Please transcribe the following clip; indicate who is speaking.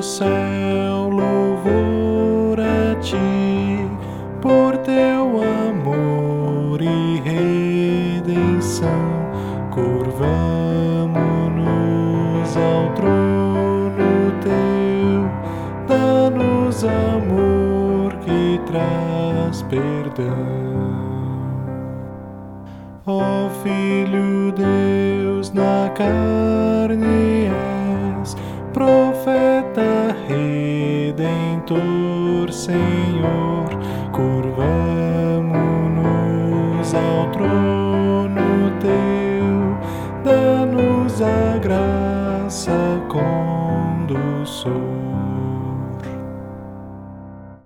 Speaker 1: céu louvor a ti, por teu amor e redenção. Curvamo-nos ao trono teu, dá-nos amor que traz perdão. Ó Filho Deus na carne és, profeta redentor, Senhor, curva